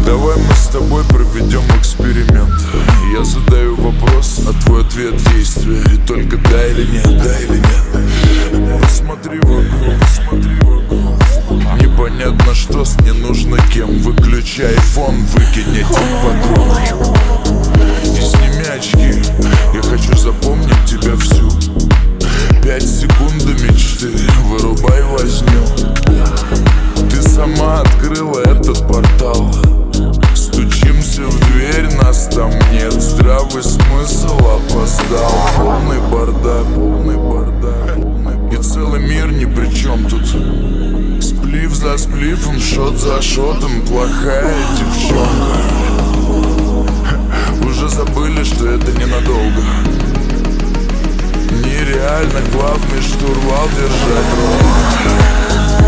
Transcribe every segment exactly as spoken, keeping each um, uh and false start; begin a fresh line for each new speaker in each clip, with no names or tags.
Давай мы с тобой проведем эксперимент. Я задаю вопрос, а твой ответ — действие. И только да или нет, да или нет. Посмотри вокруг, посмотри вокруг. Непонятно что с ненужно кем. Выключай фон, выкинь этих подруг и сними очки. Я хочу запомнить тебя всю. Пять секунд до мечты, вырубай возню. Ты сама открыла этот портал. Стучимся в дверь, нас там нет. Здравый смысл опоздал. Полный бардак, полный бардак, полный. И целый мир ни при чем тут. Сплив за сплифом, шот за шотом. Плохая девчонка. Уже забыли, что это ненадолго. Нереально главный штурвал держать ровно.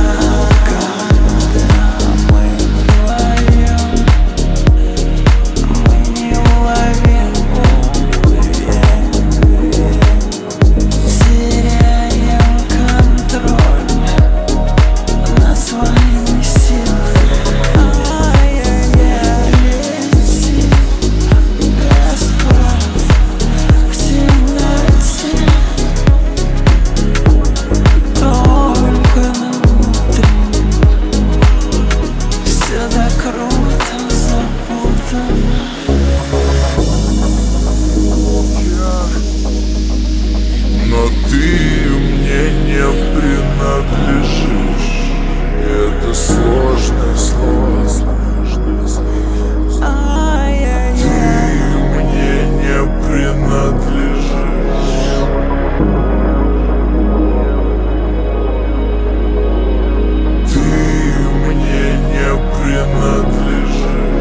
Но ты мне не принадлежишь. Это сложное слово, сложное слово. Ты мне не принадлежишь. Ты мне не принадлежишь.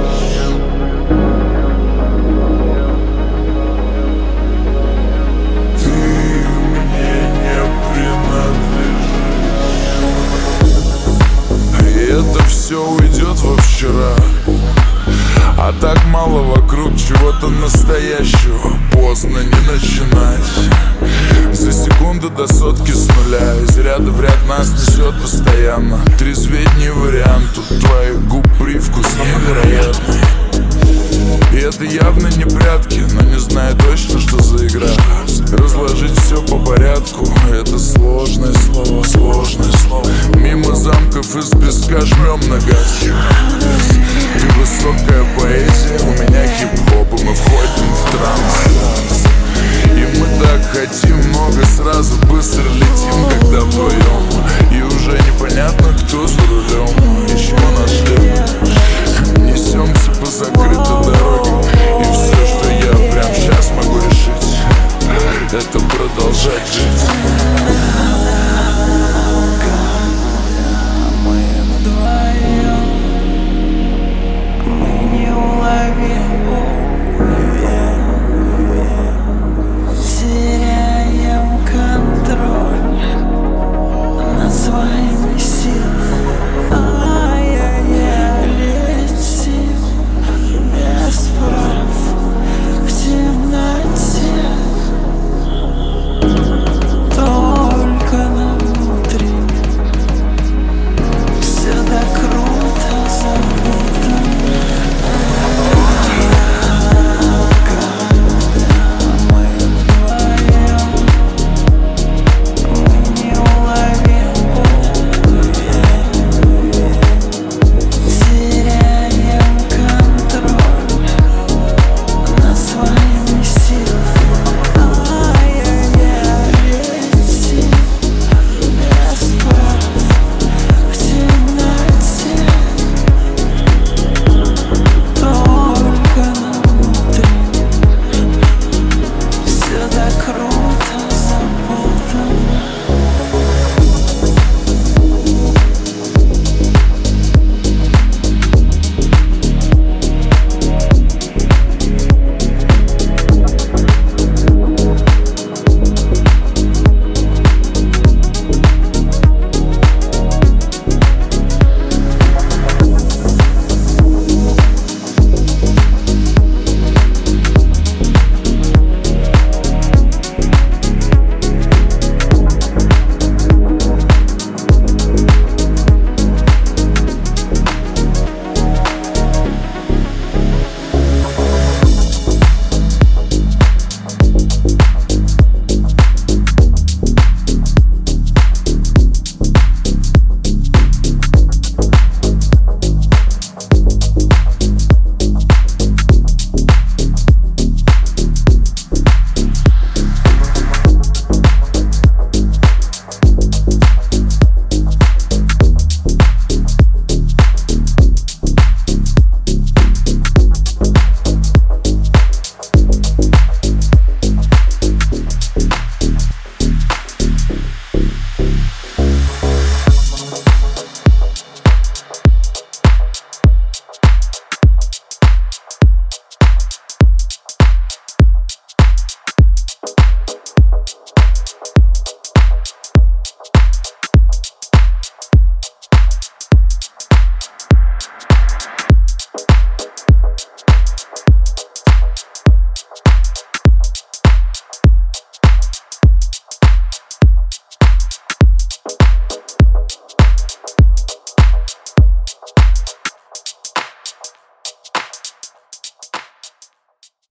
Это все уйдет во вчера, а так мало вокруг чего-то настоящего. Поздно не начинать. За секунду до сотки с нуля. Из ряда в ряд нас несет постоянно. Трезветь не вариант. Тут твоих губ привкус невероятный. И это явно не прятки, но не знаю точно, что за игра. Разложить все по порядку — это сложное слово, сложное слово. Мимо замков из песка жмем на газ. Ты высокая поэзия, у меня хип-хоп, и мы входим в транс. И мы так хотим много сразу, быстро летим, когда вдвоем. И уже непонятно, кто за рулем, и чего нас ждет. Несемся по закрытой дороге, и все, что я прямо сейчас могу решить, это продолжать жить.